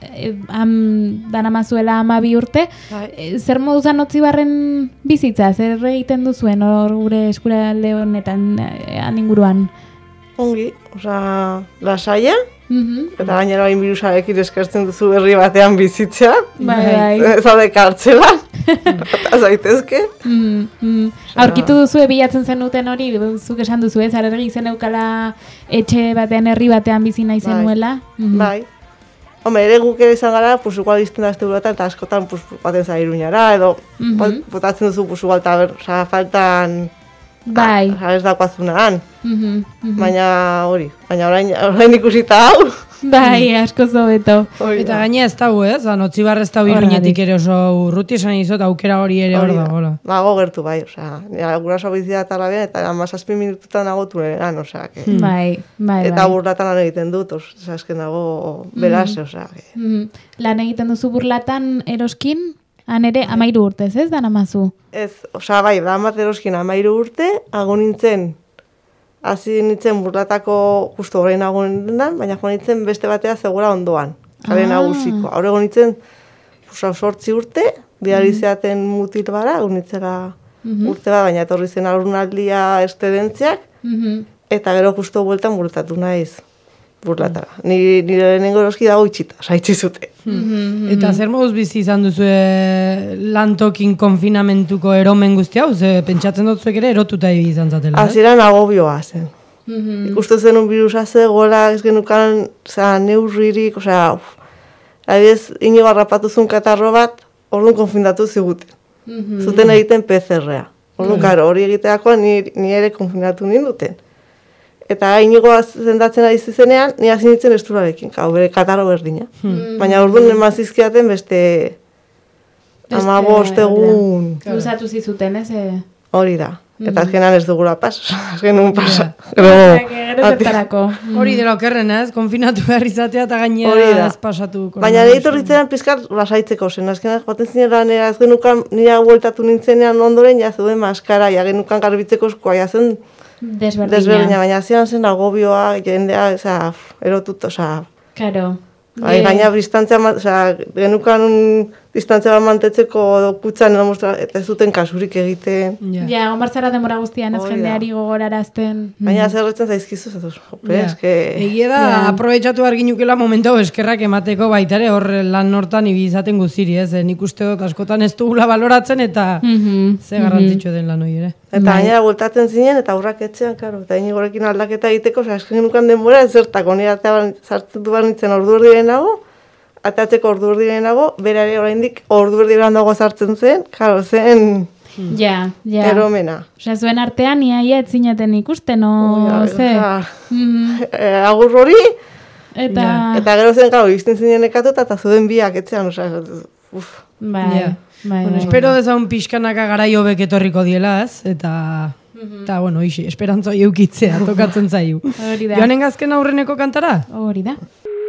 danamazuela 12 urte, zer moduzan Notzibarren bizitza, zer egiten duzuen hor gure eskualde honetan inguruan? Ongi, osea, lasaia, eta gainera hain birusarekin eskertzen duzu berri batean bizitzea, zaude kartzelan, eta zaitezke. Aurkitu duzu bilatzen zenuten hori, zuk esan duzu ez, arergi zen eukala etxe batean, herri batean bizi nahi zenuela. Bai. Hombre, ere guk ere izan gara, pues igual izten da aztegurotan, eta askotan baten zara Iruñara, edo botatzen duzu, pues igual, eta faltan... Bai. Ez dakoazunan. Baina hori, orain ikusita hau. Bai, asko zobeto. Eta gaina ez dago, ez? Notzibar ez dago Iruñetik ere oso urruti esan izot, aukera hori ere hor dago. Nago gertu, bai, osea, guraso bizia eta labian, eta 17 minututan nagotu eran, osea. Bai. Eta burlatan lan egiten dut, osea, esken dago berase, osea. Lan egiten duzu burlatan eroskin? Han ere, 13 urtez, ez, danamazu? Ez, osea, bai, damat eroskin 13 urte, agon nintzen, hasi nintzen burlatako justo horrein agon nintzen, baina joan nintzen beste batea zegura ondoan, jare nagusiko. Haur egon nintzen, 8 urte, dializeaten mutil bara, agon nintzela urte bat, baina etorri zen aurnaldia estedentziak, eta gero justo bueltan burlatatu naiz. Burlatara. Nire lehenengo eroski dago itxita, saitzi zute. Eta zer moduz bizi izan duzu lantokin konfinamentuko eromen guzti hau? Pentsatzen dut zuek ere erotuta izan zatela. Hasieran agobioa zen. Ikustu zen un virusa ze, gola, ez genukan, neurririk, osea, adibidez, Inigo harrapatuzun katarro bat, orduan konfinatu ziguten. Zuten egiten PCR-a. Orduan, hori egiteakoa ni ere konfinatu ninduten. Eta Inigoa zendatzen ari zizenean, ni hasi nintzen esturarekin, bere katarro berdina. Baina orduan eman zizkiaten beste 15 egun. Luzatu zizuten, ez? Hori da. Eta azkenan ez dugula pas. Azkenun pasa. Gero zertarako. Hori dela okerren, ez? Konfinatu behar izatea eta gainera ez pasatu. Baina nire torritzean pizkar lasaitzeko zen. Azkenan baten zinera nire ez genukan nire bueltatu nintzenean ondoren, ja zeuden maskara, ja genukan garbitzeko eskoa, ja zen desberdina, baina zian zen agobioa, jendea, erotut, Karo. Gaina distantzia, genukan distantzia bat mantetzeko kutzan, eta ez duten kasurik egiten. Ja, onbartzara demora guztian, ez jendeari gogorarazten. Baina zerretzen zaizkizu, egia da, aprobetxatu arginukela momentu eskerrak emateko baitare, hor lan hortan ibizaten guziri, ez? Nik uste dut askotan ez dugula baloratzen, eta ze garrantzitsu den lan hori ere. Eta gainera bultatzen zinen, eta aurrak etxean, karo, eta Inigorekin aldaketa egiteko, esken genukan denbora, zertako nire zartzen duan nintzen ordu erdirenago, atatzeko ordu erdirenago, bera ere oraindik ordu erdirenago sartzen zen, karo, zen eromena. Osea, zuen artean, iaia etzineten ikusten, o, ze? Agur hori, Eta gero zen, gau, izten zinen ekatuta, eta zuden biak etxean, Bai. Bueno, espero dezaun pixkanaka garai hobek etorriko diela, ez? Eta bueno, ixi, esperantzo eukitzea, tokatzen zaiu. Hori da. Joanen gazken aurreneko kantara? Hori da.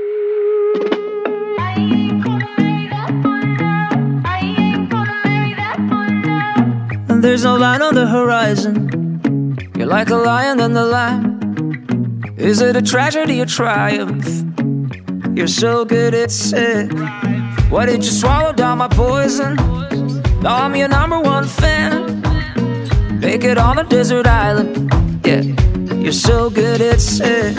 There's no line on the horizon. You're like a lion in the lamb. Is it a tragedy or triumph? You're so good at sick. Why did you swallow down my poison? Now I'm your #1 fan. Make it on a desert island. Yeah, you're so good at sick.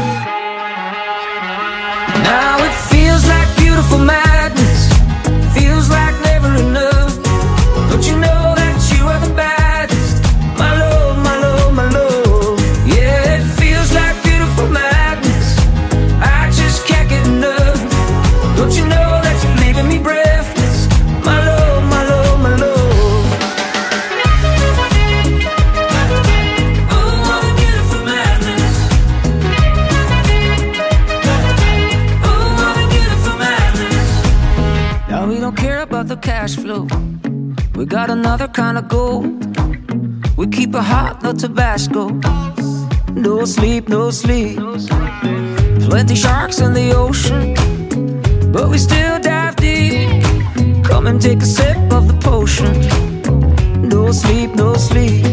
Now it feels like beautiful madness. Feels like never enough. Don't you know that you are the baddest? My love, my love, my love. Yeah, it feels like beautiful madness. I just can't get enough. Don't you know that you're leaving me breathless? My love, my love, my love. Oh, what a beautiful madness. Oh, what a beautiful madness. Now we don't care about the cash flow. We got another kind of gold. We keep it hot, no Tabasco. No sleep, no sleep. Plenty sharks in the ocean, but we still dive deep. Come and take a sip of the potion. No sleep, no sleep.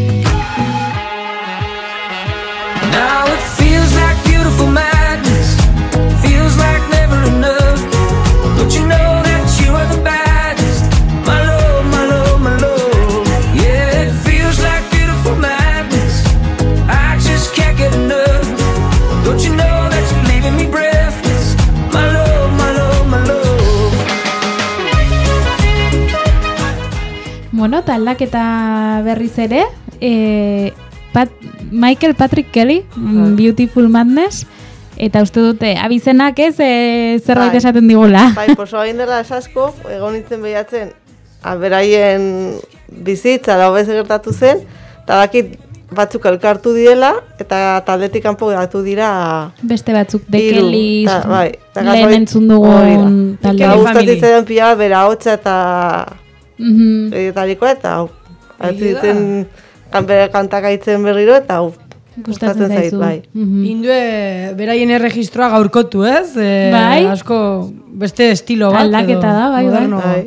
Now it feels like beautiful madness. Feels like never enough. Don't you know that you are the baddest? My love, my love, my love. Yeah, it feels like beautiful madness. I just can't get enough. Don't you know that you're leaving me breathless? My love, my love, my love. Bueno, taldaketa berriz ere, Michael Patrick Kelly, Beautiful Madness, eta uste dute, abizenak ez, zerbait esaten digula. Bai, poso hain dela esasko, egon nintzen behiatzen, beraien bizitza, da hobez gertatu zen, eta dakit batzuk elkartu diela, eta taldetik kanpo geratu dira beste batzuk, de Kelly, bai, lehen entzun dugun talde. Eta gustatzen zaidan pila bera hotza eta etarikoa, eta hau, ditzen bere kantak aitzen berriro, eta hau, gustatzen zait, bai. Indue beraien erregistroa gaurkotu, ez? Bai. Asko beste estilo bat. Aldaketa da, bai, bai.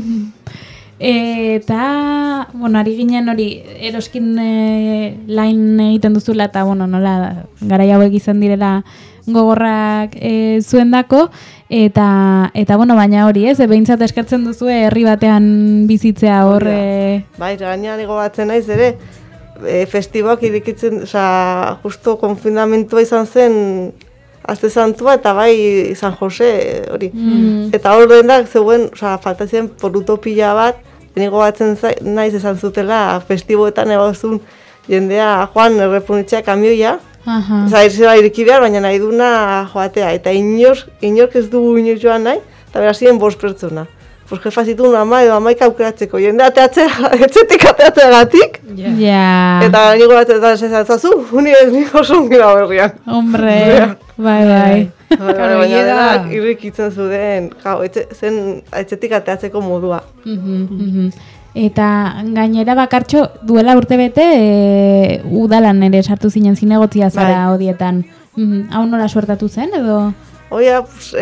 Eta, bueno, ari ginen hori eroskin line egiten duzula, eta, bueno, nola, garai hauek izan direla gogorrak zuendako, eta bueno, baina hori, ez? Behintzat eskertzen duzu herri batean bizitzea hor... Bai, gainean gogatzen naiz ere, festiboak irikitzen, justo konfinamentua izan zen Aste Santua eta bai San Jose hori. Eta hor dendak zeuen, falta zen poruto pila bat, nigo batzen naiz esan zutela festiboetan egozun jendea joan errepunitxea kamioia. Irzela iriki behar, baina nahi duna joatea. Eta inork ez dugu inoz joan nahi, eta berazien 5 pertsona. Pues jefa zituen edo amaika aukeratzeko, jende etxetik ateatzea gatik. Eta nigo batzen esan zazu, uni ez niko zongira berrian. Hombre, bai. Baina denak irrikitzen zuden, zen etxetik ateatzeko modua. Eta gainera bakartxo duela urtebete udalan ere sartu zinen zinegotzia zara odietan. Hau nola suertatu zen edo? Oia,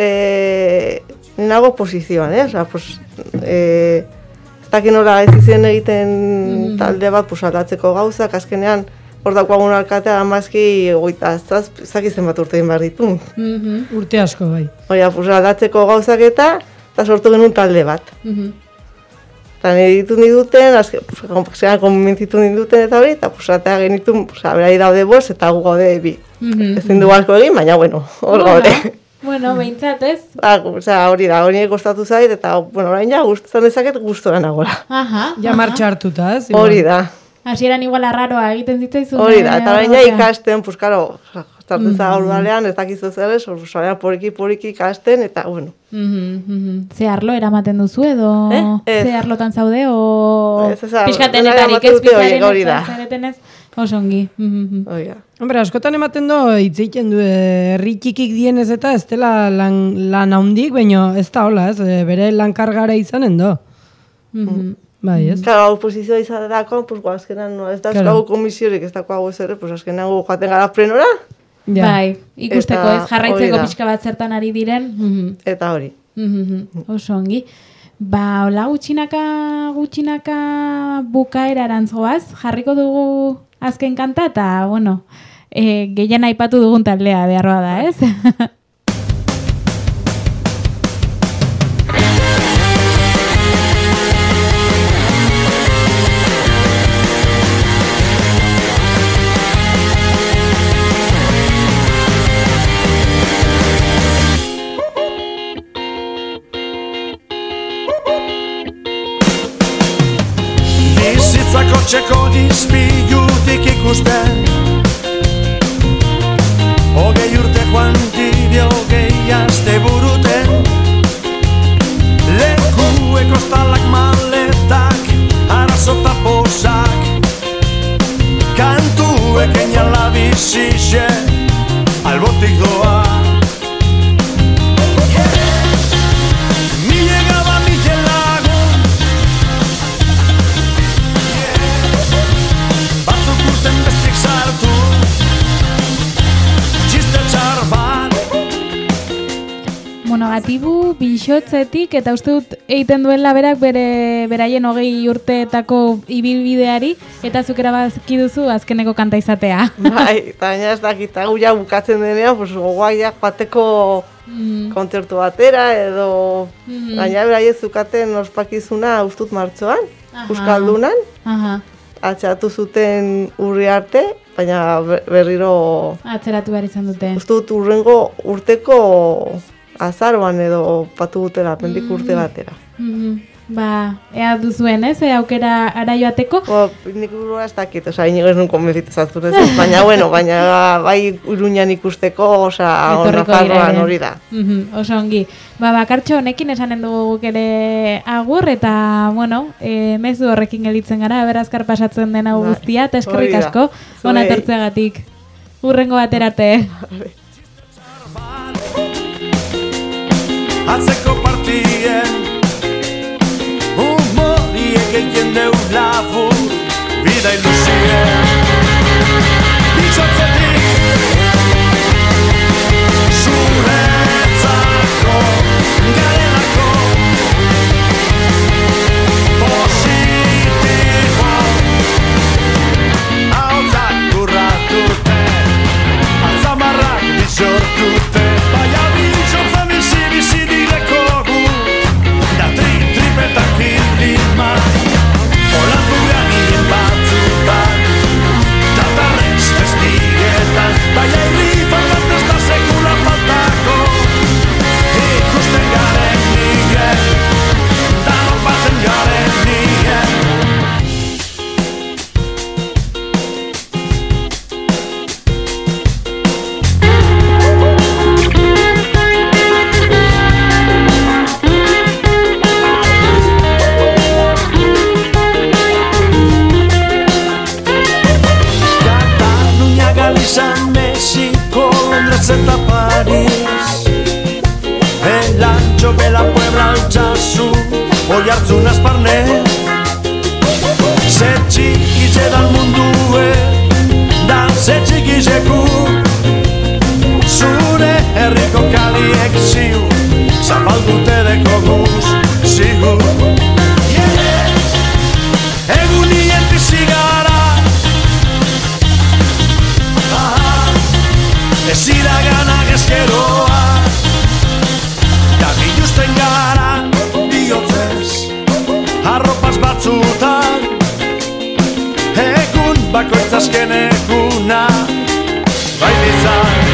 nago posizioan, ez dakit nola ez izien egiten talde bat aldatzeko gauzak, azkenean hor daukagun alkatea amazki ez dakitzen bat urte egin behar ditu. Urte asko, bai. Oia, aldatzeko gauzak eta sortu genuen talde bat. Eta nire ditu niduten, azkenean konbentzitu niduten eta hori, eta atea genitu, berari daude 5 eta gu gaude 2. Ezin du asko egin, baina hor gaude. Bueno, behintzat ez? Hori da, hori gustatu zait, eta orain ja guztan dezaket gustora nagoela. Ja martxa hartuta, ez? Hori da. Hasieran igual arraroa egiten zitzaizun. Hori da, eta orain ja ikasten, Zarteza ordalean, ez dakizu zer ez, poriki ikasten, eta, bueno. Ze arlo eramaten duzu edo ze arlotan zaude, o pixkatenetarik ez bizaren ez oso ongi. Hombre, askotan ematen do, hitzeiten du, herri txikik dienez eta ez dela lan haundik, baina ez da hola, ez, bere lankargara izanen do. Bai, ez? Claro, oposizioa izateko, pues, azkenan, no, ez da eskago komisiorik, ez dako hau ez ere, pues, azkenan joaten gara plenora. Bai, ikusteko ez, jarraitzeko pixka bat zertan ari diren. Eta hori. Oso ongi. Ba, hola, gutxinaka bukaerarantz goaz, jarriko dugu azken kanta, eta, bueno, gehien aipatu dugun taldea beharroa da, ez? Kotxeko izpilutik ikusten Hogei urte joan dire, hogei aste buruten Lekueko estalak maletak, arazota posak Kantuek einala bizixe, albotik doa Monogatibu bixotzetik eta uste dut egiten duela berak beraien 20 urteetako ibilbideari eta zuk erabaki duzu azkeneko kanta izatea. Bai, baina ez dakit, hau ja bukatzen denean, pues gogoaiak bateko kontzertu batera edo baina beraiek zukaten ospakizuna ustut martxoan, Euskaldunan. Atxeratu zuten urri arte, baina berriro atzeratu behar izan dute. Ustut urrengo urteko azaroan edo patu dutela, pendik urte batera. Ba, ea duzuen, ez? Aukera ara joateko? Nik urua ez dakit, oza, inigo ez nun konbenzitu zatzun ez, baina, bueno, baina bai Iruñan ikusteko, oza, Nafarroan hori da. Oso ongi. Ba, bakartxo honekin esanen dugu ere agur, eta, bueno, mezu horrekin gelditzen gara, berazkar pasatzen dena guztia, eta eskerrik asko, ona etortzeagatik. Urrengo baterarte. Atzeko partien Humoriek egin deu labur Bida ilusien Bitxotzetik Zuretzako Garelako Positibo Hautzak urratute Altzamarrak bizortute Baina bitxotzen bizi direkogu Da tripetak indima Olatu ganin batzutan Tatarrez testigetan Baina irritan bat ez da sekula faltako Ikusten garen nien Dano pasen garen nien San México, Londres eta Paris El Ancho, Bela, Puebla, Altsasu Oiartzun Azparne Zetxikize dan mundue Dan zetxikizeku Zure herriko kaliek ziu Zapaldute deko guz zigu Egunien bizigara Ez iraganak ezkeroa Da biluzten gara bihotzez Arropaz batzutan Egun bakoitzazken eguna Bailitzan